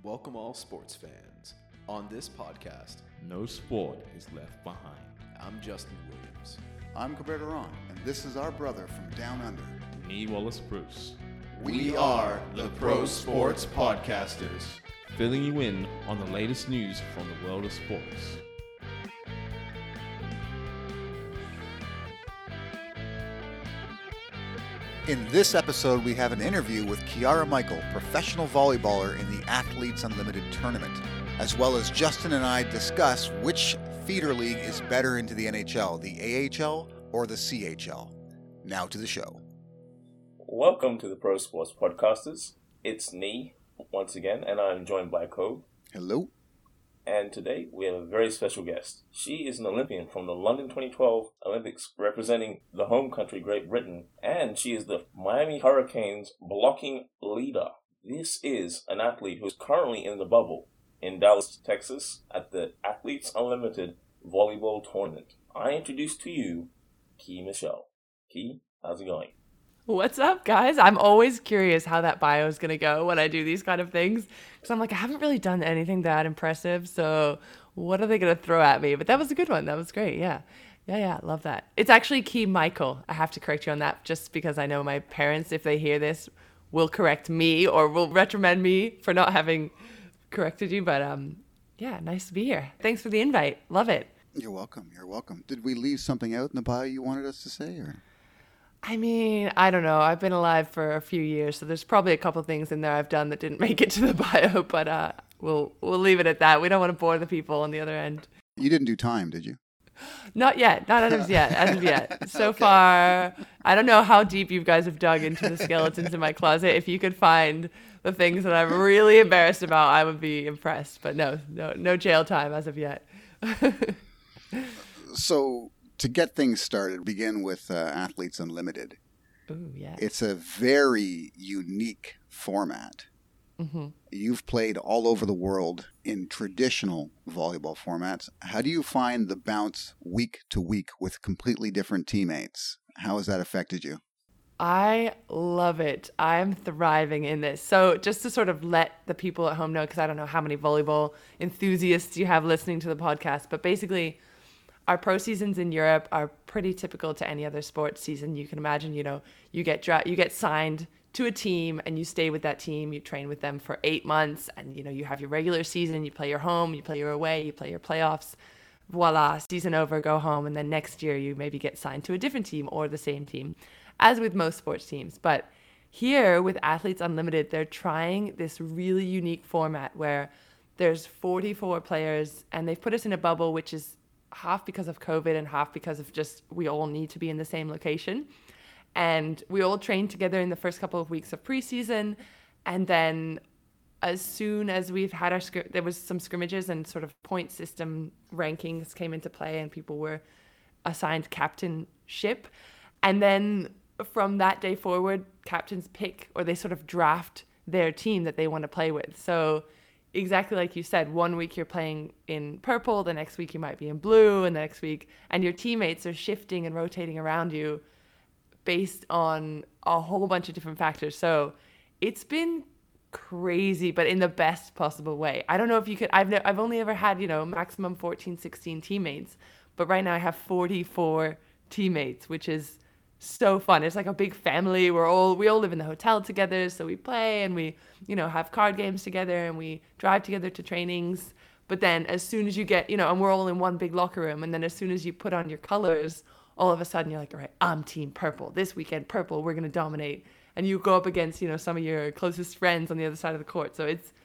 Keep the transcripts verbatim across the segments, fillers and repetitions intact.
Welcome all sports fans. On this podcast, no sport is left behind. I'm Justin Williams. I'm Gilberto Ron, and this is our brother from down under, Nee Wallace Bruce. We are the Pro Sports Podcasters, filling you in on the latest news from the world of sports. In this episode, we have an interview with Kiara Michael, professional volleyballer in the Athletes Unlimited tournament, as well as Justin and I discuss which feeder league is better into the N H L, the A H L or the C H L. Now to the show. Welcome to the Pro Sports Podcasters. It's Nee, once again, and I'm joined by Kobe. Hello. And today we have a very special guest. She is an Olympian from the London twenty twelve Olympics representing the home country, Great Britain, and she is the Miami Hurricanes blocking leader. This is an athlete who is currently in the bubble in Dallas, Texas at the Athletes Unlimited Volleyball Tournament. I introduce to you Key Michelle. Key, how's it going? What's up, guys? I'm always curious how that bio is going to go when I do these kind of things. Because I'm like, I haven't really done anything that impressive. So what are they going to throw at me? But that was a good one. That was great. Yeah. Yeah, yeah. Love that. It's actually Key Michael. I have to correct you on that just because I know my parents, if they hear this, will correct me or will reprimand me for not having corrected you. But um, yeah, nice to be here. Thanks for the invite. Love it. You're welcome. You're welcome. Did we leave something out in the bio you wanted us to say, or? I mean, I don't know. I've been alive for a few years, so there's probably a couple things in there I've done that didn't make it to the bio, but uh, we'll we'll leave it at that. We don't want to bore the people on the other end. You didn't do time, did you? Not yet. Not as of yet. As of yet. So Okay. far, I don't know how deep you guys have dug into the skeletons in my closet. If you could find the things that I'm really embarrassed about, I would be impressed. But no, no, no jail time as of yet. So, to get things started, begin with uh, Athletes Unlimited. Ooh, yeah. It's a very unique format. Mm-hmm. You've played all over the world in traditional volleyball formats. How do you find the bounce week to week with completely different teammates? How has that affected you? I love it. I'm thriving in this. So just to sort of let the people at home know, because I don't know how many volleyball enthusiasts you have listening to the podcast, but basically our pro seasons in Europe are pretty typical to any other sports season. You can imagine, you know, you get dra- you get signed to a team and you stay with that team. You train with them for eight months and, you know, you have your regular season, you play your home, you play your away, you play your playoffs. Voila, season over, go home. And then next year you maybe get signed to a different team or the same team, as with most sports teams. But here with Athletes Unlimited, they're trying this really unique format where there's forty-four players and they've put us in a bubble, which is half because of COVID and half because of just we all need to be in the same location. And we all trained together in the first couple of weeks of preseason. And then as soon as we've had our, scr- there was some scrimmages and sort of point system rankings came into play and people were assigned captainship. And then from that day forward, captains pick or they sort of draft their team that they want to play with. So exactly like you said, one week you're playing in purple, the next week you might be in blue, and the next week, and your teammates are shifting and rotating around you based on a whole bunch of different factors. So it's been crazy, but in the best possible way. I don't know if you could, I've, ne- I've only ever had, you know, maximum fourteen, sixteen teammates, but right now I have forty-four teammates, which is so fun. It's like a big family. We're all, we all live in the hotel together. So we play and we, you know, have card games together and we drive together to trainings. But then as soon as you get, you know, and we're all in one big locker room. And then as soon as you put on your colors, all of a sudden you're like, all right, I'm team purple. This weekend, purple, we're going to dominate. And you go up against, you know, some of your closest friends on the other side of the court. So it's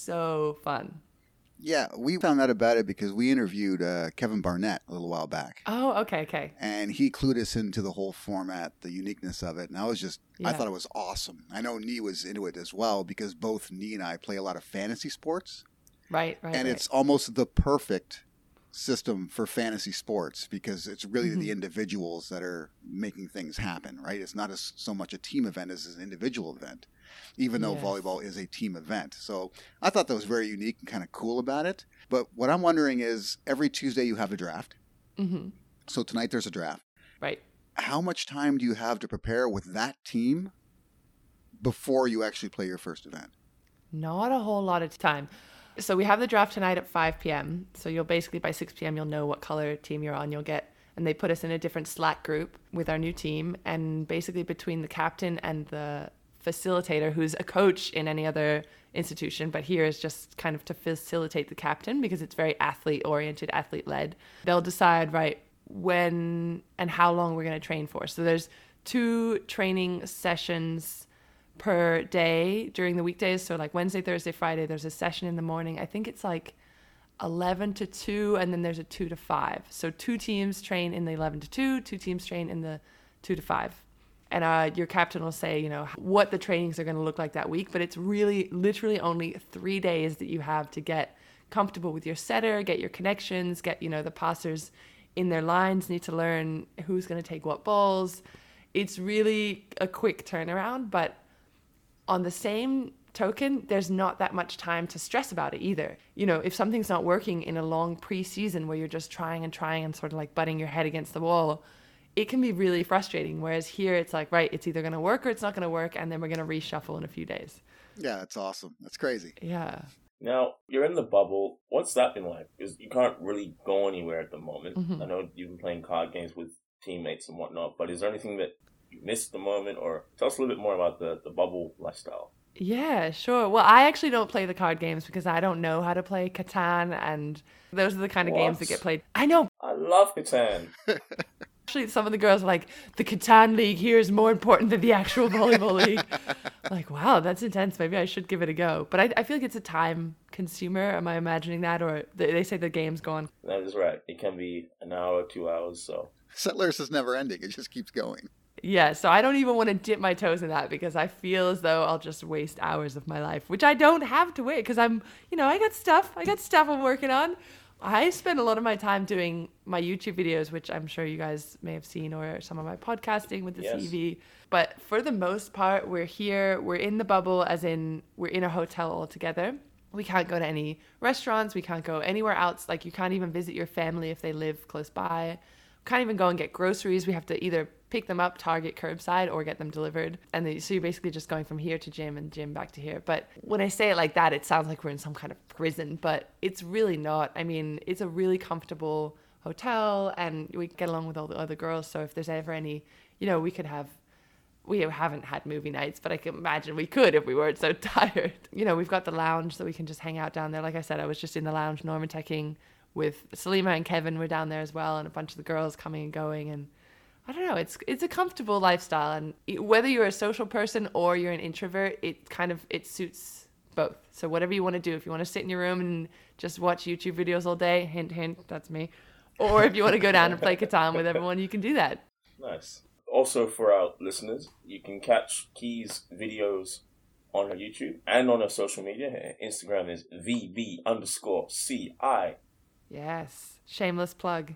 so fun. Yeah, we found out about it because we interviewed uh, Kevin Barnett a little while back. Oh, okay, okay. And he clued us into the whole format, the uniqueness of it. And I was just, Yeah. I thought it was awesome. I know Nee was into it as well because both Nee and I play a lot of fantasy sports. Right, right. And right. it's almost the perfect system for fantasy sports because it's really Mm-hmm. the individuals that are making things happen, right? It's not as, so much a team event as an individual event, even though Yes. volleyball is a team event. So I thought that was very unique and kind of cool about it. But what I'm wondering is every Tuesday you have a draft. Mm-hmm. So tonight there's a draft. Right. How much time do you have to prepare with that team before you actually play your first event? Not a whole lot of time. So we have the draft tonight at five p.m. So you'll basically, by six p.m., you'll know what color team you're on. You'll get, and they put us in a different Slack group with our new team. And basically between the captain and the facilitator, who's a coach in any other institution, but here is just kind of to facilitate the captain because it's very athlete oriented, athlete led. They'll decide, right, when and how long we're going to train for. So there's two training sessions per day during the weekdays. So like Wednesday, Thursday, Friday, there's a session in the morning. I think it's like eleven to two, and then there's a two to five. So two teams train in the eleven to two, two teams train in the two to five. And uh, your captain will say, you know, what the trainings are going to look like that week. But it's really literally only three days that you have to get comfortable with your setter, get your connections, get, you know, the passers in their lines, need to learn who's going to take what balls. It's really a quick turnaround, but on the same token, there's not that much time to stress about it either. You know, if something's not working in a long preseason where you're just trying and trying and sort of like butting your head against the wall, it can be really frustrating. Whereas here it's like, right, it's either going to work or it's not going to work. And then we're going to reshuffle in a few days. Yeah, that's awesome. That's crazy. Yeah. Now, you're in the bubble. What's that been like? Because you can't really go anywhere at the moment. Mm-hmm. I know you've been playing card games with teammates and whatnot, but is there anything that you missed the moment, or tell us a little bit more about the, the bubble lifestyle? Yeah, sure. Well, I actually don't play the card games because I don't know how to play Catan, and those are the kind of What? games that get played. I know. I love Catan. Actually, some of the girls are like, the Catan League here is more important than the actual volleyball league. Like, wow, that's intense. Maybe I should give it a go. But I, I feel like it's a time consumer. Am I imagining that? Or they, they say the game's gone. That is right. It can be an hour, two hours, so. Settlers is never ending. It just keeps going. Yeah, so I don't even want to dip my toes in that because I feel as though I'll just waste hours of my life, which I don't have to wait because I'm, you know, I got stuff. I got stuff I'm working on. I spend a lot of my time doing my YouTube videos, which I'm sure you guys may have seen, or some of my podcasting with the Yes. C V. But for the most part, we're here, we're in the bubble, as in we're in a hotel all together. We can't go to any restaurants. We can't go anywhere else. Like you can't even visit your family if they live close by. Can't even go and get groceries. We have to either pick them up, Target, curbside, or get them delivered. And then, so you're basically just going from here to gym and gym back to here. But when I say it like that, it sounds like we're in some kind of prison, but it's really not. I mean, it's a really comfortable hotel and we get along with all the other girls. So if there's ever any, you know, we could have, we haven't had movie nights, but I can imagine we could if we weren't so tired. You know, we've got the lounge so we can just hang out down there. Like I said, I was just in the lounge Normateching with Salima and Kevin were down there as well, and a bunch of the girls coming and going. And I don't know, it's it's a comfortable lifestyle, and whether you're a social person or you're an introvert, it kind of it suits both. So whatever you want to do, if you want to sit in your room and just watch YouTube videos all day, hint hint, that's me, or if you want to go down and play Catan with everyone, you can do that. Nice. Also, for our listeners, you can catch Key's videos on her YouTube and on her social media. Her Instagram is V B underscore C I. Yes, shameless plug.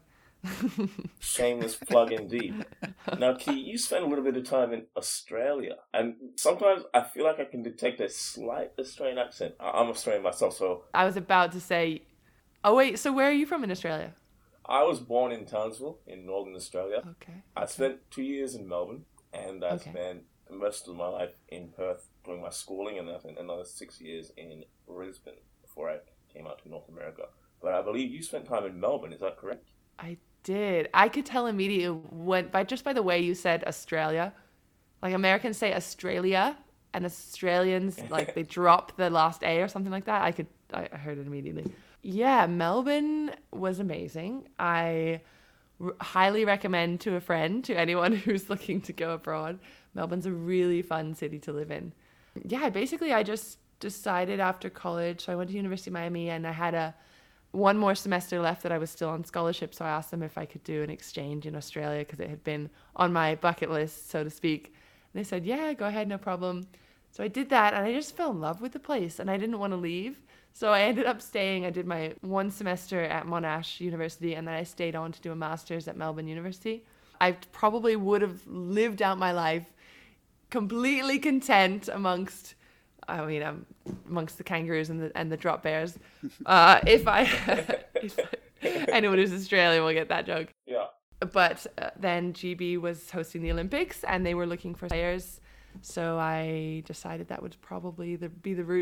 Shameless plug indeed. Now, Key, you spend a little bit of time in Australia, and sometimes I feel like I can detect a slight Australian accent. I- I'm Australian myself, so I was about to say, oh wait, so where are you from in Australia? I was born in Townsville in Northern Australia. Okay. I spent two years in Melbourne, and I Okay. spent most of my life in Perth doing my schooling, and I spent another six years in Brisbane before I came out to North America. But I believe you spent time in Melbourne, is that correct? I did. I could tell immediately when, by just by the way you said Australia. Like Americans say Australia, and Australians like they drop the last A or something like that. I could, I heard it immediately. Yeah, Melbourne was amazing. I r- highly recommend to a friend, to anyone who's looking to go abroad. Melbourne's a really fun city to live in. Yeah, basically I just decided after college, so I went to University of Miami, and I had a one more semester left that I was still on scholarship, so I asked them if I could do an exchange in Australia because it had been on my bucket list, so to speak. And they said, yeah, go ahead, no problem. So I did that, and I just fell in love with the place, and I didn't want to leave. So I ended up staying. I did my one semester at Monash University, and then I stayed on to do a master's at Melbourne University. I probably would have lived out my life completely content amongst I mean, um, amongst the kangaroos and the and the drop bears. Uh, if I, if anyone who's Australian will get that joke. Yeah. But uh, then G B was hosting the Olympics, and they were looking for players, so I decided that would probably the, be the route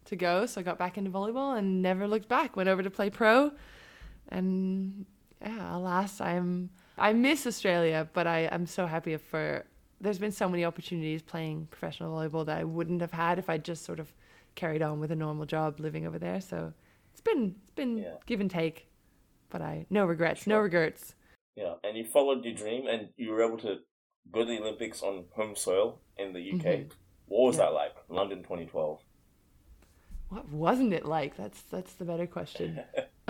to go. So I got back into volleyball and never looked back. Went over to play pro. And yeah, alas, I'm I miss Australia, but I, I'm so happy for there's been so many opportunities playing professional volleyball that I wouldn't have had if I just sort of carried on with a normal job living over there. So it's been it's been Yeah. give and take, but I no regrets, Sure. no regrets. Yeah, and you followed your dream, and you were able to go to the Olympics on home soil in the U K. Mhm. What was Yeah. that like? London twenty twelve. What wasn't it like? That's that's the better question.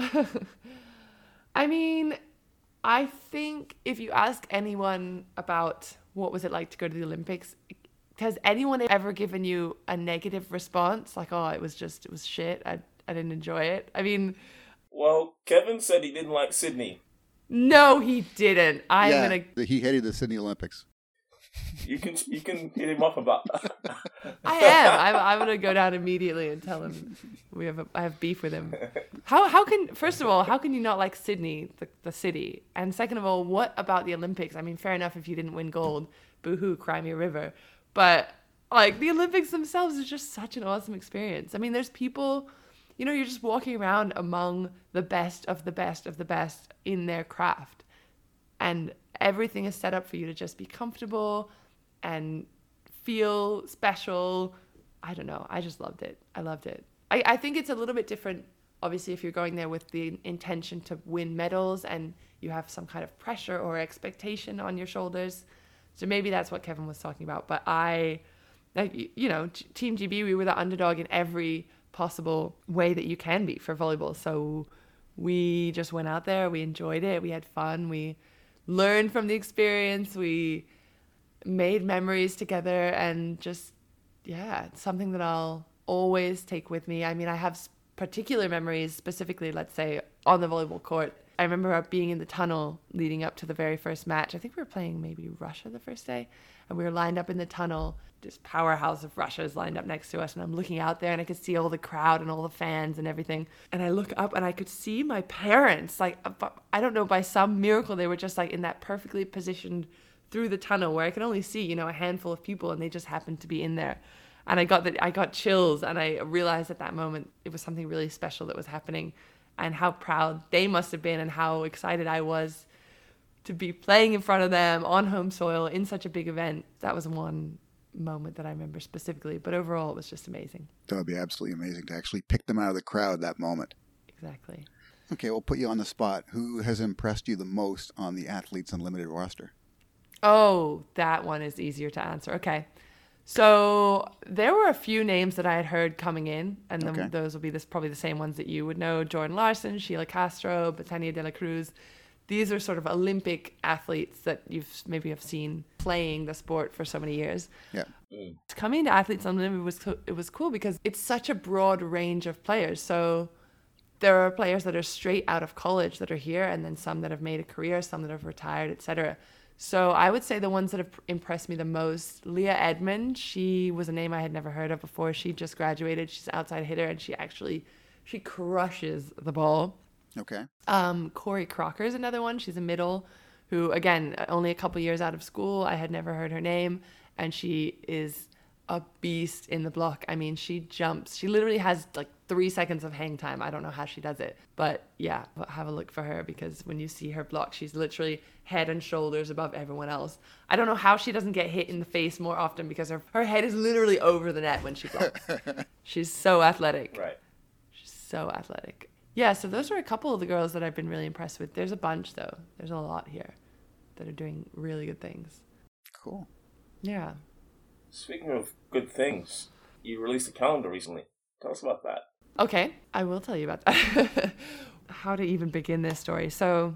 I mean, I think if you ask anyone about what was it like to go to the Olympics, has anyone ever given you a negative response? Like, oh, it was just, it was shit. I, I didn't enjoy it. I mean, Well, Kevin said he didn't like Sydney. no, he didn't. I'm yeah, going to, he hated the Sydney Olympics. You can you can hit him up about. I am. I'm, I'm going to go down immediately and tell him we have a, I have beef with him. How, how can, first of all, how can you not like Sydney, the, the city? And second of all, what about the Olympics? I mean, fair enough if you didn't win gold. Boo-hoo, cry me a river. But like the Olympics themselves is just such an awesome experience. I mean, there's people, you know, you're just walking around among the best of the best of the best in their craft. And everything is set up for you to just be comfortable and feel special. I don't know. I just loved it. I loved it. I, I think it's a little bit different, obviously, if you're going there with the intention to win medals and you have some kind of pressure or expectation on your shoulders. So maybe that's what Kevin was talking about. But I, like, you know, Team G B, we were the underdog in every possible way that you can be for volleyball. So we just went out there. We enjoyed it. We had fun. We learned from the experience. We made memories together, and just, yeah, it's something that I'll always take with me. I mean, I have s- particular memories, specifically, let's say, on the volleyball court. I remember being in the tunnel leading up to the very first match. I think we were playing maybe Russia the first day, and we were lined up in the tunnel. This powerhouse of Russia is lined up next to us, and I'm looking out there, and I could see all the crowd and all the fans and everything. And I look up, and I could see my parents. Like, I don't know, by some miracle, they were just like in that perfectly positioned through the tunnel where I could only see, you know, a handful of people, and they just happened to be in there. And I got that, I got chills, and I realized at that moment it was something really special that was happening, and how proud they must have been, and how excited I was to be playing in front of them on home soil in such a big event. That was one moment that I remember specifically, but overall it was just amazing. That would be absolutely amazing to actually pick them out of the crowd that moment. Exactly. Okay, we'll put you on the spot. Who has impressed you the most on the Athletes Unlimited roster? Oh, that one is easier to answer. Okay. So there were a few names that I had heard coming in, and then Okay. those will be this, probably the same ones that you would know. Jordan Larson, Sheila Castro, Betania de la Cruz. These are sort of Olympic athletes that you've maybe have seen playing the sport for so many years. Yeah. Coming to Athletes Unlimited was co- it was cool because it's such a broad range of players. So there are players that are straight out of college that are here, and then some that have made a career, some that have retired, et cetera. So I would say the ones that have impressed me the most, Leah Edmond, she was a name I had never heard of before. She just graduated. She's an outside hitter, and she actually, she crushes the ball. Okay. Um, Corey Crocker is another one. She's a middle who, again, only a couple years out of school. I had never heard her name, and she is a beast in the block. I mean, she jumps. She literally has like three seconds of hang time. I don't know how she does it, but yeah, have a look for her, because when you see her block, she's literally head and shoulders above everyone else. I don't know how she doesn't get hit in the face more often, because her, her head is literally over the net when she blocks. She's so athletic. Right. She's so athletic. Yeah, so those are a couple of the girls that I've been really impressed with. There's a bunch, though. There's a lot here that are doing really good things. Cool. Yeah. Speaking of good things, you released a calendar recently. Tell us about that. Okay, I will tell you about that. How to even begin this story. So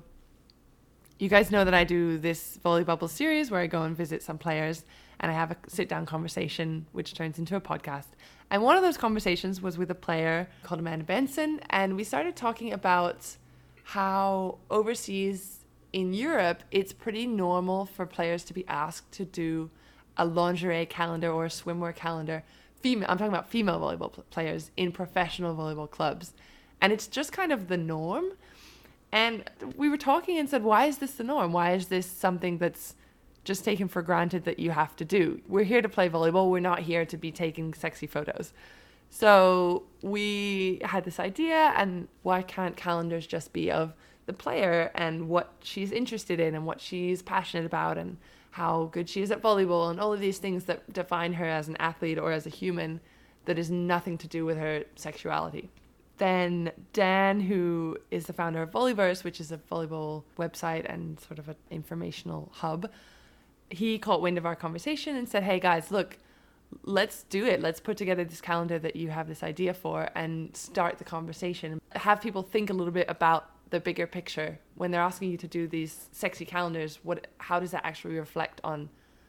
you guys know that I do this Volley Bubble series where I go and visit some players, and I have a sit-down conversation which turns into a podcast. And one of those conversations was with a player called Amanda Benson, and we started talking about how overseas in Europe, it's pretty normal for players to be asked to do a lingerie calendar or a swimwear calendar. Female, I'm talking about female volleyball pl- players in professional volleyball clubs. And it's just kind of the norm. And we were talking and said, why is this the norm? Why is this something that's just taken for granted that you have to do? We're here to play volleyball. We're not here to be taking sexy photos. So we had this idea, and why can't calendars just be of the player and what she's interested in and what she's passionate about and how good she is at volleyball and all of these things that define her as an athlete or as a human that is nothing to do with her sexuality. Then Dan, who is the founder of Volleyverse, which is a volleyball website and sort of an informational hub, he caught wind of our conversation and said, hey guys, look, let's do it. Let's put together this calendar that you have this idea for and start the conversation. Have people think a little bit about the bigger picture. When they're asking you to do these sexy calendars, what, how does that actually reflect on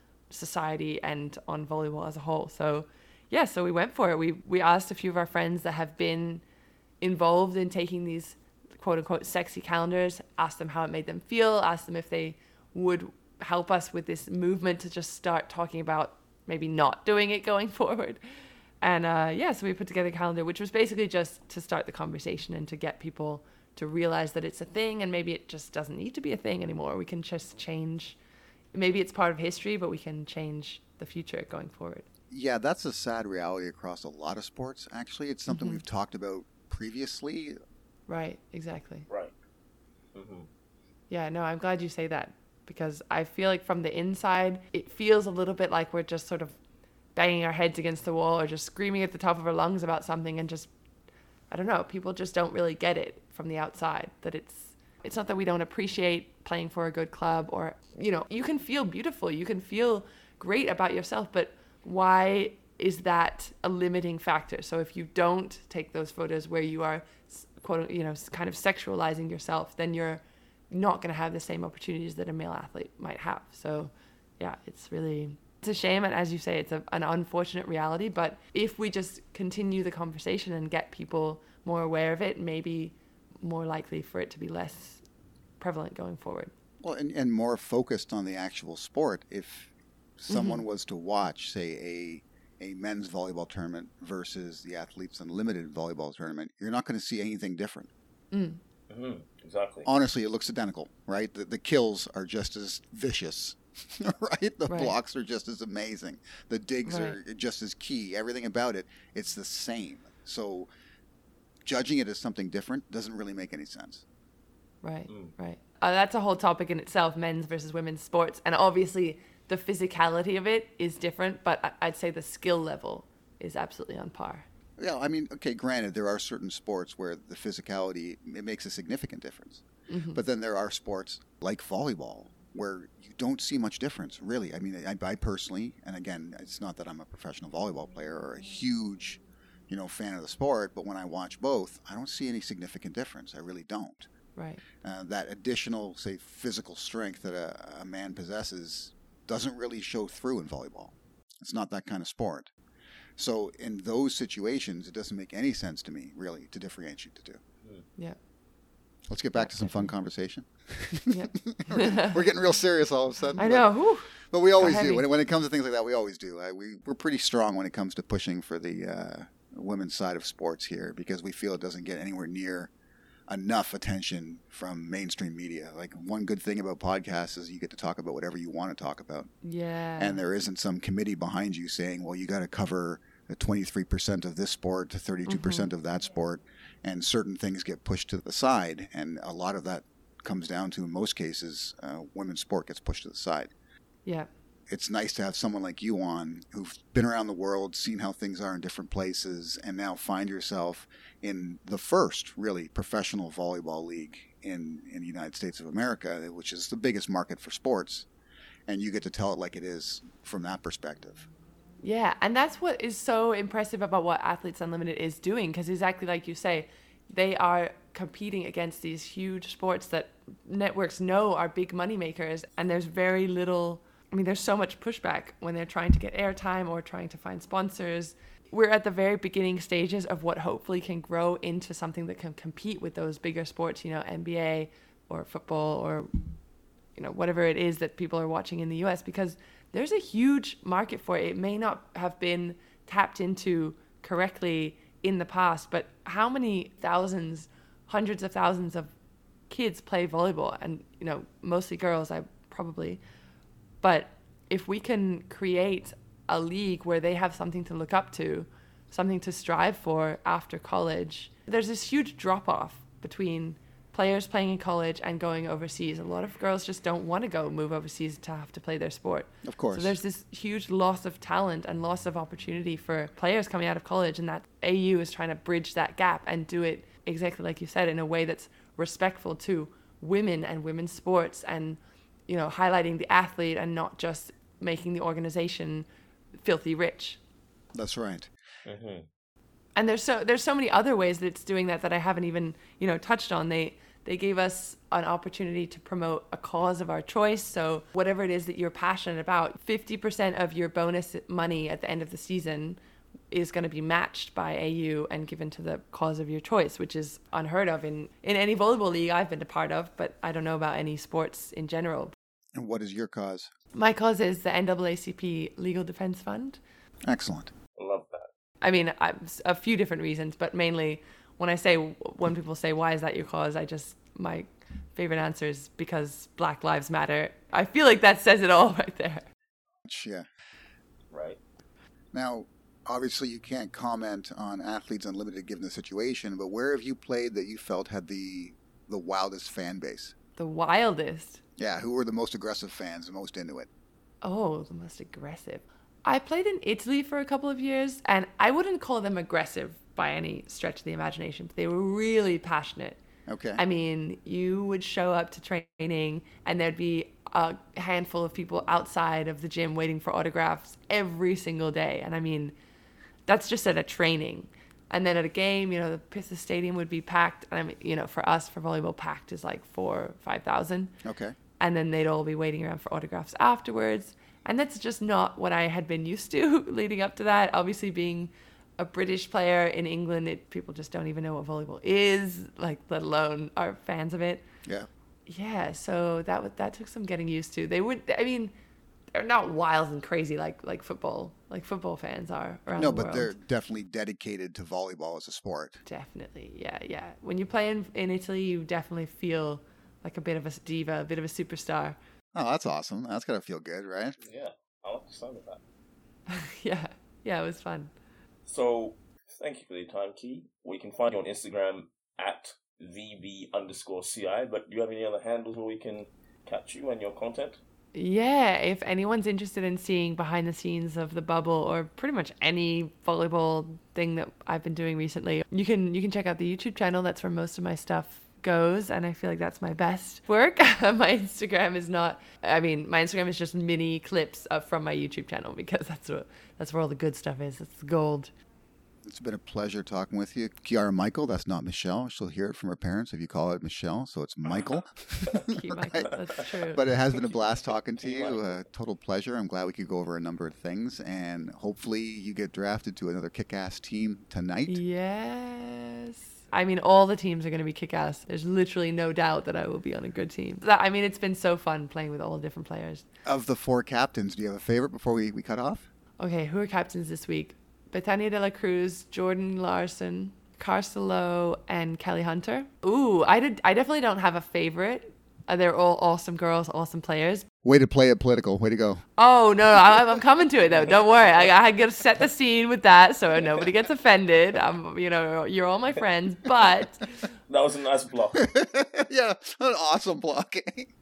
society and on volleyball as a whole? So yeah, so we went for it. We, we asked a few of our friends that have been involved in taking these quote unquote sexy calendars, asked them how it made them feel, asked them if they would help us with this movement to just start talking about maybe not doing it going forward. And uh, yeah, so we put together a calendar, which was basically just to start the conversation and to get people to realize that it's a thing, and maybe it just doesn't need to be a thing anymore. We can just change. Maybe it's part of history, but we can change the future going forward. Yeah, that's a sad reality across a lot of sports, actually. It's something mm-hmm. we've talked about previously. Right, exactly. Right. Mm-hmm. Yeah, no, I'm glad you say that, because I feel like from the inside, it feels a little bit like we're just sort of banging our heads against the wall or just screaming at the top of our lungs about something, and just, I don't know, people just don't really get it from the outside, that it's it's not that we don't appreciate playing for a good club, or, you know, you can feel beautiful, you can feel great about yourself, but why is that a limiting factor? So if you don't take those photos where you are, quote, you know, kind of sexualizing yourself, then you're not going to have the same opportunities that a male athlete might have. So yeah, it's really, it's a shame. And as you say, it's a, an unfortunate reality, but if we just continue the conversation and get people more aware of it, maybe more likely for it to be less prevalent going forward. Well, and, and more focused on the actual sport. If someone Mm-hmm. was to watch, say, a a men's volleyball tournament versus the Athletes Unlimited volleyball tournament, you're not going to see anything different. Mm. Mm-hmm. Exactly. Honestly, it looks identical, right? The, the kills are just as vicious, right? The Right. blocks are just as amazing. The digs Right. are just as key. Everything about it, it's the same. So judging it as something different doesn't really make any sense. Right, Mm. right. Uh, that's a whole topic in itself, men's versus women's sports. And obviously the physicality of it is different, but I- I'd say the skill level is absolutely on par. Yeah, I mean, okay, granted, there are certain sports where the physicality, it makes a significant difference. Mm-hmm. But then there are sports like volleyball where you don't see much difference, really. I mean, I, I personally, and again, it's not that I'm a professional volleyball player or a huge, you know, fan of the sport, but when I watch both, I don't see any significant difference. I really don't. Right. Uh, that additional, say, physical strength that a, a man possesses doesn't really show through in volleyball. It's not that kind of sport. So in those situations, it doesn't make any sense to me, really, to differentiate the two. Yeah. Let's get back to some fun conversation. Yep. We're getting real serious all of a sudden. I but- know. Whew. But we always heavy. do. When it, when it comes to things like that, we always do. Uh, we, we're pretty strong when it comes to pushing for the uh, women's side of sports here, because we feel it doesn't get anywhere near enough attention from mainstream media. Like, one good thing about podcasts is you get to talk about whatever you want to talk about. Yeah. And there isn't some committee behind you saying, well, you got to cover twenty-three percent of this sport to thirty-two percent Mm-hmm. of that sport, and certain things get pushed to the side. And a lot of that comes down to, in most cases, uh, women's sport gets pushed to the side. Yeah. It's nice to have someone like you on who've been around the world, seen how things are in different places, and now find yourself in the first, really, professional volleyball league in, in the United States of America, which is the biggest market for sports. And you get to tell it like it is from that perspective. Yeah, and that's what is so impressive about what Athletes Unlimited is doing, because exactly like you say, they are competing against these huge sports that networks know are big money makers, and there's very little, I mean, there's so much pushback when they're trying to get airtime or trying to find sponsors. We're at the very beginning stages of what hopefully can grow into something that can compete with those bigger sports, you know, N B A or football or, you know, whatever it is that people are watching in the U S, because there's a huge market for it. It may not have been tapped into correctly in the past, but how many thousands, hundreds of thousands of kids play volleyball? And, you know, mostly girls, I probably. But if we can create a league where they have something to look up to, something to strive for after college. There's this huge drop off between players playing in college and going overseas. A lot of girls just don't want to go move overseas to have to play their sport. Of course. So there's this huge loss of talent and loss of opportunity for players coming out of college, and that A U is trying to bridge that gap and do it exactly like you said, in a way that's respectful to women and women's sports, and, you know, highlighting the athlete and not just making the organization filthy rich. That's right. Mm-hmm. And there's so there's so many other ways that it's doing that that I haven't even, you know, touched on. They they gave us an opportunity to promote a cause of our choice. So whatever it is that you're passionate about, fifty percent of your bonus money at the end of the season is going to be matched by A U and given to the cause of your choice, which is unheard of in, in any volleyball league I've been a part of, but I don't know about any sports in general. And what is your cause? My cause is the N double A C P Legal Defense Fund. Excellent. I love that. I mean, I, a few different reasons, but mainly when I say, when people say, why is that your cause? I just, my favorite answer is because Black Lives Matter. I feel like that says it all right there. Yeah. Right. Now, obviously you can't comment on Athletes Unlimited given the situation, but where have you played that you felt had the the wildest fan base? The wildest? Yeah, who were the most aggressive fans, the most into it? Oh, the most aggressive. I played in Italy for a couple of years, and I wouldn't call them aggressive by any stretch of the imagination, but they were really passionate. Okay. I mean, you would show up to training, and there'd be a handful of people outside of the gym waiting for autographs every single day. And I mean, that's just at a training. And then at a game, you know, the, the stadium would be packed. And I mean, you know, for us, for volleyball, packed is like four, five thousand. Okay. And then they'd all be waiting around for autographs afterwards. And that's just not what I had been used to leading up to that. Obviously, being a British player in England, it, people just don't even know what volleyball is, like, let alone are fans of it. Yeah. Yeah, so that w- that took some getting used to. They would, I mean, they're not wild and crazy like like football, like football fans are around No, the but world. they're definitely dedicated to volleyball as a sport. Definitely, yeah, yeah. When you play in, in Italy, you definitely feel like a bit of a diva, a bit of a superstar. Oh, that's awesome. That's got to feel good, right? Yeah, I like the sound of that. yeah, yeah, it was fun. So, thank you for your time, Key. We can find you on Instagram at VB underscore CI, but do you have any other handles where we can catch you and your content? Yeah, if anyone's interested in seeing behind the scenes of the bubble or pretty much any volleyball thing that I've been doing recently, you can you can check out the YouTube channel. That's where most of my stuff goes, and I feel like that's my best work. My Instagram is not, I mean, my Instagram is just mini clips of, from my YouTube channel, because that's what that's where all the good stuff is. It's the gold. It's been a pleasure talking with you. Kiara Michael, that's not Michelle. She'll hear it from her parents if you call it Michelle, so it's Michael. Keep Michael, that's true. But it has been a blast talking to you. A total pleasure. I'm glad we could go over a number of things, and hopefully you get drafted to another kick-ass team tonight. Yes. I mean, all the teams are going to be kick-ass. There's literally no doubt that I will be on a good team. That, I mean, it's been so fun playing with all the different players. Of the four captains, do you have a favorite before we, we cut off? Okay, who are captains this week? Betania de la Cruz, Jordan Larson, Carcelo, and Kelly Hunter. Ooh, I did. I definitely don't have a favorite. Uh, they're all awesome girls, awesome players. Way to play it political. Way to go. Oh, no, no I, I'm coming to it, though. Don't worry. I, I got to set the scene with that so nobody gets offended. I'm, you know, you're all my friends, but... That was a nice block. Yeah, an awesome block.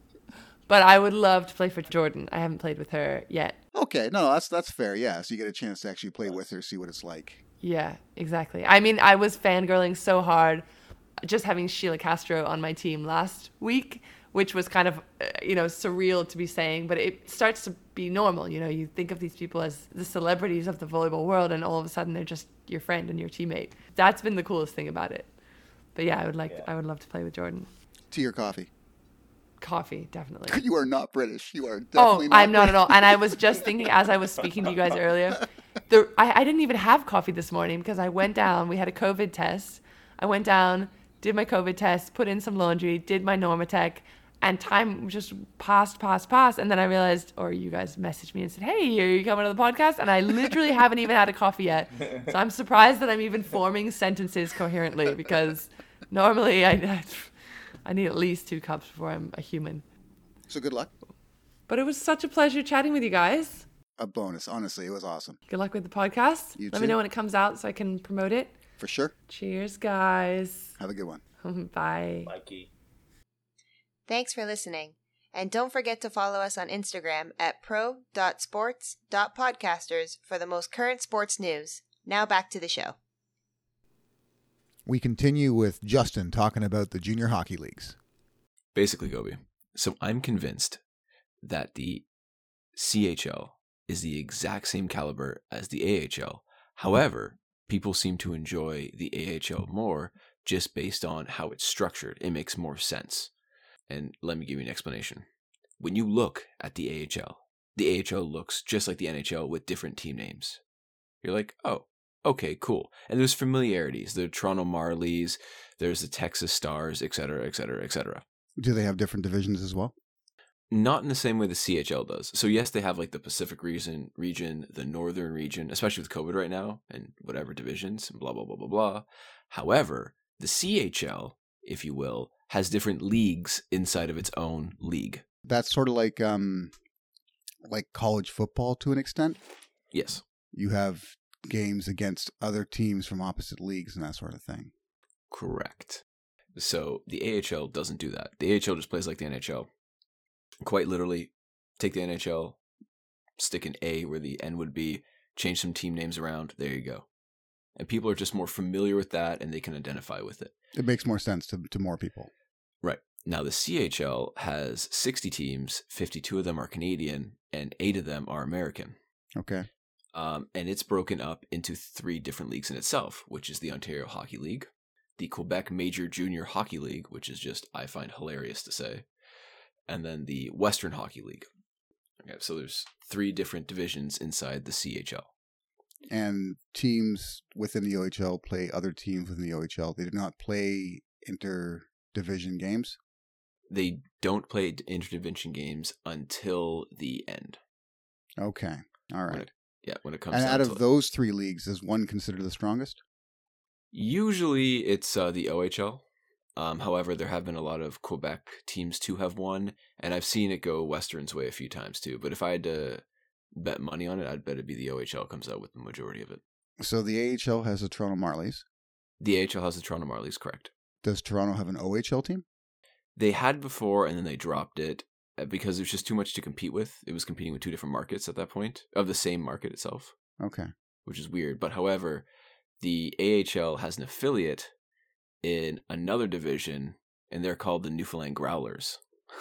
But I would love to play for Jordan. I haven't played with her yet. Okay, no, that's that's fair. Yeah, so you get a chance to actually play with her, see what it's like. Yeah, exactly. I mean, I was fangirling so hard just having Sheila Castro on my team last week, which was kind of, uh, you know, surreal to be saying, but it starts to be normal. You know, you think of these people as the celebrities of the volleyball world, and all of a sudden they're just your friend and your teammate. That's been the coolest thing about it. But yeah, I would like, Yeah. to, I would love to play with Jordan. Tea or coffee? Coffee, definitely. You are not British. You are Oh, definitely not I'm not British. at all. And I was just thinking as I was speaking to you guys earlier, the, I, I didn't even have coffee this morning because I went down. We had a COVID test. I went down, did my COVID test, put in some laundry, did my Normatec, and time just passed, passed, passed. And then I realized, or you guys messaged me and said, hey, are you coming to the podcast? And I literally haven't even had a coffee yet. So I'm surprised that I'm even forming sentences coherently, because normally I, I need at least two cups before I'm a human. So good luck. But it was such a pleasure chatting with you guys. a bonus. Honestly, it was awesome. Good luck with the podcast. You Let too. me know when it comes out so I can promote it. For sure. Cheers, guys. Have a good one. Bye. Mikey. Thanks for listening. And don't forget to follow us on Instagram at pro dot sports dot podcasters for the most current sports news. Now back to the show. We continue with Justin talking about the junior hockey leagues. Basically, Gobi. So I'm convinced that the C H L is the exact same caliber as the A H L. However, people seem to enjoy the A H L more just based on how it's structured. It makes more sense. And let me give you an explanation. When you look at the A H L, the A H L looks just like the N H L with different team names. You're like, oh, okay, cool. And there's familiarities. The Toronto Marlies, there's the Texas Stars, et cetera, et cetera, et cetera. Do they have different divisions as well? Not in the same way the C H L does. So yes, they have like the Pacific region, region, the Northern region, especially with COVID right now and whatever divisions, and blah, blah, blah, blah, blah. However, the C H L, if you will, has different leagues inside of its own league. That's sort of like um, like college football to an extent. Yes. You have games against other teams from opposite leagues and that sort of thing. Correct. So the A H L doesn't do that. The A H L just plays like the N H L. Quite literally, take the N H L, stick an A where the N would be, change some team names around, there you go. And people are just more familiar with that and they can identify with it. It makes more sense to, to more people. Right. Now, the C H L has sixty teams, fifty-two of them are Canadian, and eight of them are American. Okay. Um, and it's broken up into three different leagues in itself, which is the Ontario Hockey League, the Quebec Major Junior Hockey League, which is just, I find hilarious to say, and then the Western Hockey League. Okay, so there's three different divisions inside the C H L. And teams within the O H L play other teams within the O H L. They do not play inter-division games? They don't play interdivision games until the end. Okay. All right. When it, yeah, when it comes and down out to of it. those three leagues, is one considered the strongest? Usually it's uh, the O H L. Um, however, there have been a lot of Quebec teams to have won, and I've seen it go Western's way a few times too. But if I had to bet money on it, I'd bet it'd be the O H L comes out with the majority of it. So the A H L has the Toronto Marlies. The A H L has the Toronto Marlies, correct. Does Toronto have an O H L team? They had before, and then they dropped it because it was just too much to compete with. It was competing with two different markets at that point, of the same market itself. Okay. Which is weird. But however, the A H L has an affiliate in another division, and they're called the Newfoundland Growlers.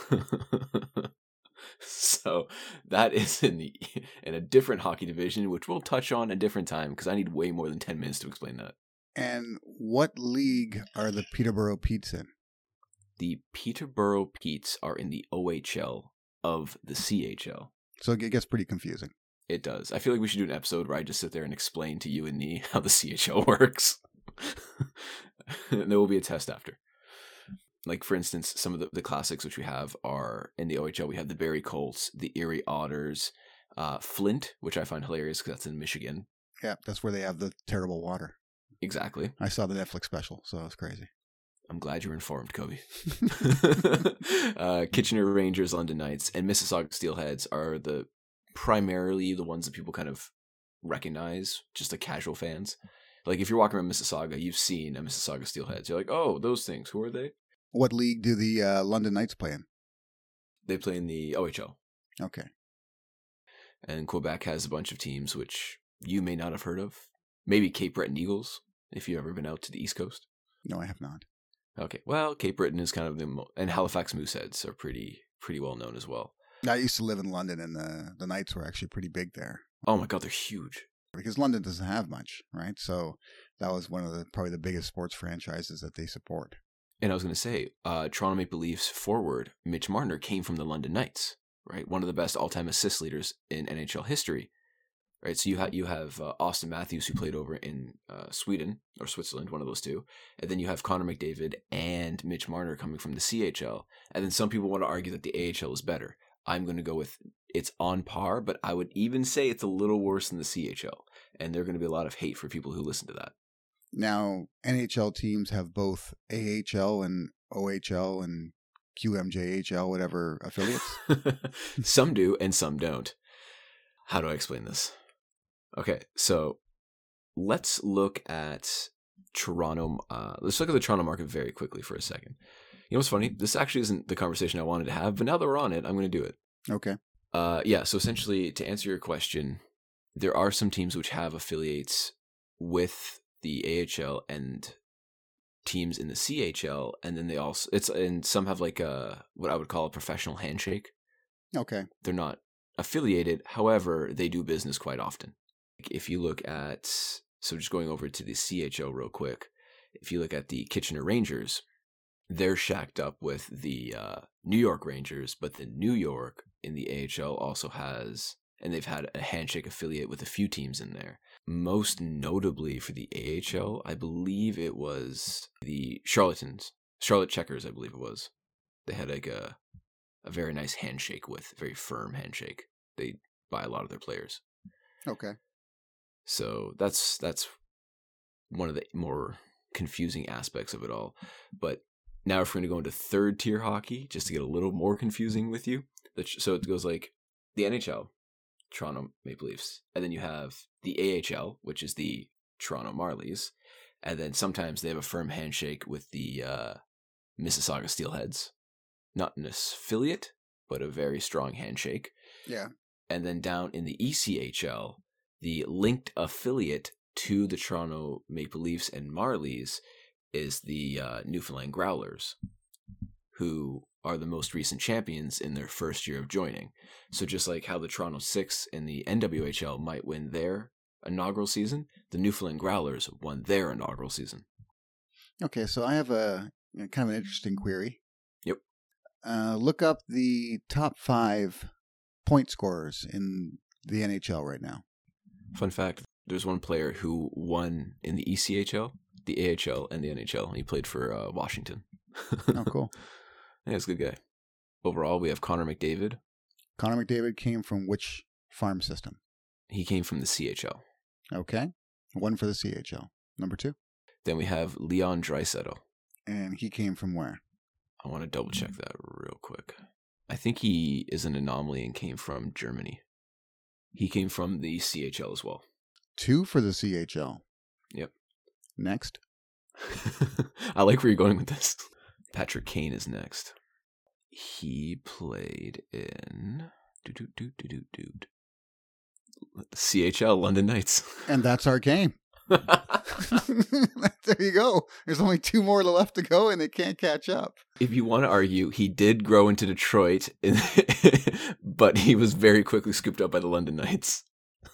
So that is in the in a different hockey division, which we'll touch on a different time because I need way more than ten minutes to explain that. And what league are the Peterborough Petes in? The Peterborough Petes are in the O H L of the C H L. So it gets pretty confusing. It does. I feel like we should do an episode where I just sit there and explain to you and me how the C H L works. And there will be a test after. Like, for instance, some of the, the classics which we have are, in the O H L, we have the Barrie Colts, the Erie Otters, uh, Flint, which I find hilarious because that's in Michigan. Yeah, that's where they have the terrible water. Exactly. I saw the Netflix special, so it's crazy. I'm glad you're informed, Kobe. uh, Kitchener Rangers, London Knights, and Mississauga Steelheads are the primarily the ones that people kind of recognize, just the casual fans. Like, if you're walking around Mississauga, you've seen a Mississauga Steelheads. You're like, oh, those things. Who are they? What league do the uh, London Knights play in? They play in the O H L. Okay. And Quebec has a bunch of teams which you may not have heard of. Maybe Cape Breton Eagles, if you've ever been out to the East Coast. No, I have not. Okay, well, Cape Breton is kind of the... Mo- and Halifax Mooseheads are pretty pretty well known as well. I used to live in London, and the, the Knights were actually pretty big there. Oh my god, they're huge. Because London doesn't have much, right? So that was one of the probably the biggest sports franchises that they support. And I was going to say, uh, Toronto Maple Leafs forward Mitch Marner came from the London Knights, right? One of the best all-time assist leaders in N H L history, right? So you, ha- you have uh, Austin Matthews, who played over in uh, Sweden or Switzerland, one of those two. And then you have Connor McDavid and Mitch Marner coming from the C H L. And then some people want to argue that the A H L is better. I'm going to go with it's on par, but I would even say it's a little worse than the C H L. And there are going to be a lot of hate for people who listen to that. Now, N H L teams have both A H L and O H L and Q M J H L, whatever affiliates. Some do and some don't. how do I explain this? Okay, so let's look at Toronto. Uh, let's look at the Toronto market very quickly for a second. You know what's funny? This actually isn't the conversation I wanted to have, but now that we're on it, I'm going to do it. Okay. Uh, yeah, so essentially, to answer your question, there are some teams which have affiliates with the A H L and teams in the C H L, and then they also it's and some have like a what I would call a professional handshake. Okay. They're not affiliated, however, they do business quite often. If you look at so just going over to the C H L real quick, if you look at the Kitchener Rangers, they're shacked up with the uh, New York Rangers, but the New York in the A H L also has, and they've had a handshake affiliate with a few teams in there. Most notably for the A H L, I believe it was the Charlottans, Charlotte Checkers, I believe it was. They had like a a very nice handshake with, very firm handshake. They buy a lot of their players. Okay. So that's that's one of the more confusing aspects of it all. But now if we're going to go into third tier hockey, just to get a little more confusing with you. So it goes like the N H L, Toronto Maple Leafs, and then you have the A H L, which is the Toronto Marlies, and then sometimes they have a firm handshake with the uh, Mississauga Steelheads. Not an affiliate, but a very strong handshake. Yeah. And then down in the E C H L, the linked affiliate to the Toronto Maple Leafs and Marlies is the uh, Newfoundland Growlers, who are the most recent champions in their first year of joining. So just like how the Toronto Six in the N W H L might win their inaugural season, the Newfoundland Growlers won their inaugural season. Okay, so I have a kind of an interesting query. Yep. Uh, look up the top five point scorers in the N H L right now. Fun fact, there's one player who won in the E C H L, the A H L, and the N H L. He played for uh, Washington. Oh, cool. Yeah, he's a good guy. Overall, we have Connor McDavid. Connor McDavid came from which farm system? He came from the C H L. Okay. One for the C H L. Number two. Then we have Leon Draisaitl. And he came from where? I want to double check that real quick. I think he is an anomaly and came from Germany. He came from the C H L as well. Two for the C H L. Yep. Next. I like where you're going with this. Patrick Kane is next. He played in do do do do do do C H L London Knights. And that's our game. There you go. There's only two more left to go, and they can't catch up. If you want to argue, he did grow into Detroit, but he was very quickly scooped up by the London Knights.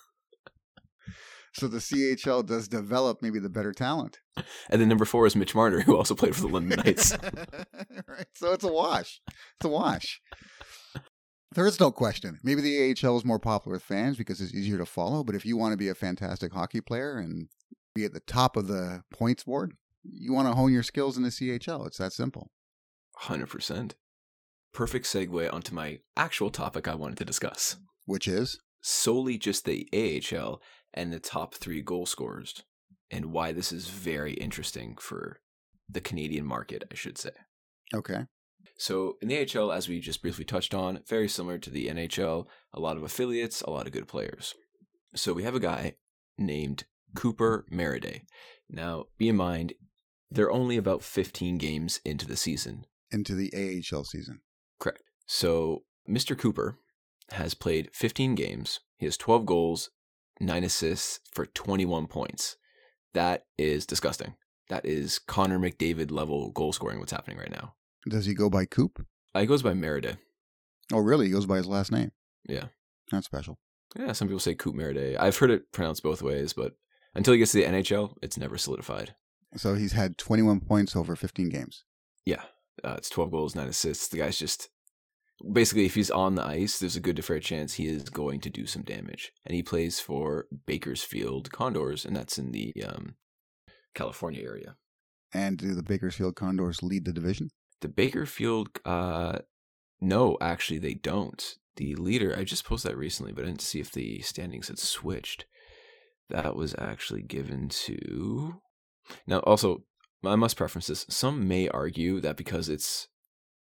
So the C H L does develop maybe the better talent. And then number four is Mitch Marner, who also played for the London Knights. Right. So it's a wash. It's a wash. There is no question. Maybe the A H L is more popular with fans because it's easier to follow. But if you want to be a fantastic hockey player and be at the top of the points board, you want to hone your skills in the C H L. It's that simple. one hundred percent. Perfect segue onto my actual topic I wanted to discuss. Which is? Solely just the A H L and the top three goal scorers, and why this is very interesting for the Canadian market, I should say. Okay. So in the A H L, as we just briefly touched on, very similar to the N H L, a lot of affiliates, a lot of good players. So we have a guy named Cooper Maraday. Now, be in mind, they're only about fifteen games into the season. Into the A H L season. Correct. So Mister Cooper has played fifteen games. He has twelve goals, nine assists for twenty-one points. That is disgusting. That is Connor McDavid level goal scoring, what's happening right now. Does he go by Coop? Uh, he goes by Maraday. Oh, really? He goes by his last name? Yeah. That's special. Yeah, some people say Coop Maraday. I've heard it pronounced both ways, but until he gets to the N H L, it's never solidified. So he's had twenty-one points over fifteen games. Yeah. Uh, it's twelve goals, nine assists. The guy's just... Basically, if he's on the ice, there's a good to fair chance he is going to do some damage. And he plays for Bakersfield Condors, and that's in the um, California area. And do the Bakersfield Condors lead the division? The Bakersfield, uh, no, actually they don't. The leader, I just posted that recently, but I didn't see if the standings had switched. That was actually given to... Now, also, I must preference this. Some may argue that because it's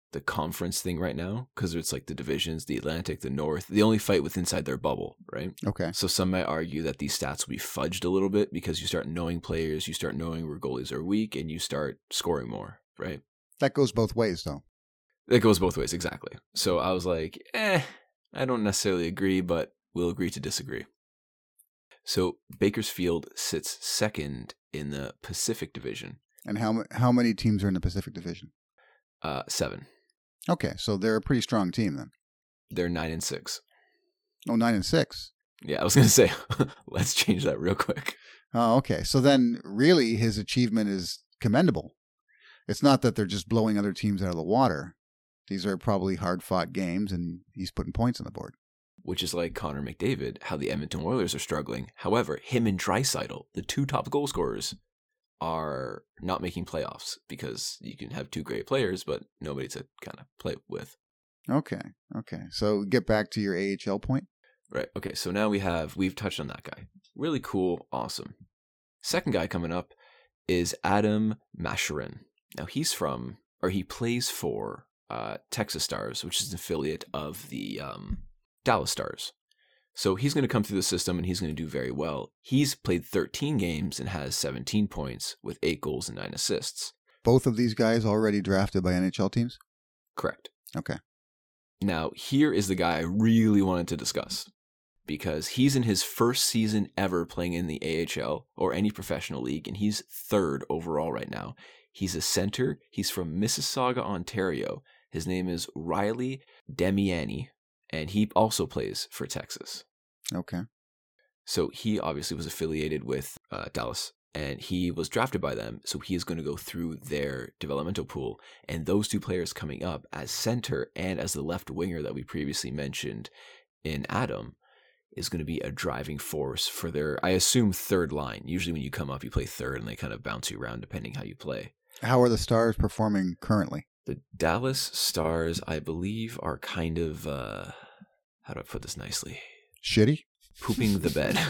the conference thing right now, because it's like the divisions, the Atlantic, the North. They only fight with inside their bubble, right? Okay. So some might argue that these stats will be fudged a little bit because you start knowing players, you start knowing where goalies are weak, and you start scoring more, right? That goes both ways, though. It goes both ways, exactly. So I was like, eh, I don't necessarily agree, but we'll agree to disagree. So Bakersfield sits second in the Pacific Division. And how how many teams are in the Pacific Division? Uh, seven. Okay, so they're a pretty strong team then. They're nine and six. Oh, nine and six. Yeah, I was going to say, let's change that real quick. Oh, okay. So then really his achievement is commendable. It's not that they're just blowing other teams out of the water. These are probably hard-fought games, and he's putting points on the board. Which is like Connor McDavid, how the Edmonton Oilers are struggling. However, him and Draisaitl, the two top goal scorers, are not making playoffs because you can have two great players, but nobody to kind of play with. Okay, okay. So get back to your A H L point. Right, okay, so now we have, we've touched on that guy. Really cool, awesome. Second guy coming up is Adam Masherin. Now he's from, or he plays for uh, Texas Stars, which is an affiliate of the um, Dallas Stars. So he's going to come through the system and he's going to do very well. He's played thirteen games and has seventeen points with eight goals and nine assists. Both of these guys already drafted by N H L teams? Correct. Okay. Now, here is the guy I really wanted to discuss because he's in his first season ever playing in the A H L or any professional league, and he's third overall right now. He's a center. He's from Mississauga, Ontario. His name is Riley Damiani, and he also plays for Texas. Okay. So he obviously was affiliated with uh, Dallas, and he was drafted by them. So he is going to go through their developmental pool. And those two players coming up as center and as the left winger that we previously mentioned in Adam is going to be a driving force for their, I assume, third line. Usually when you come up, you play third, and they kind of bounce you around depending how you play. How are the Stars performing currently? The Dallas Stars, I believe, are kind of, uh, how do I put this nicely? Shitty? Pooping the bed.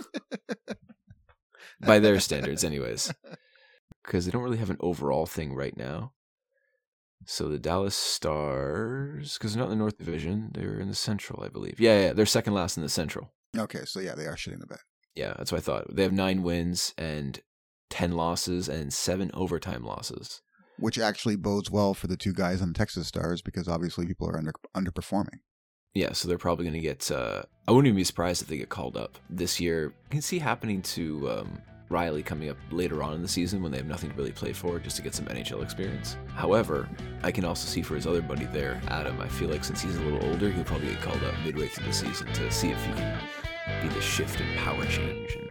By their standards, anyways. Because they don't really have an overall thing right now. So the Dallas Stars, because they're not in the North Division, they're in the Central, I believe. Yeah, yeah, they're second last in the Central. Okay, so yeah, they are shitting the bed. Yeah, that's what I thought. They have nine wins and ten losses and seven overtime losses. Which actually bodes well for the two guys on the Texas Stars because obviously people are under underperforming. Yeah, so they're probably going to get, uh, I wouldn't even be surprised if they get called up this year. I can see happening to um, Riley coming up later on in the season when they have nothing to really play for, just to get some N H L experience. However, I can also see for his other buddy there, Adam, I feel like since he's a little older, he'll probably get called up midway through the season to see if he can be the shift and power change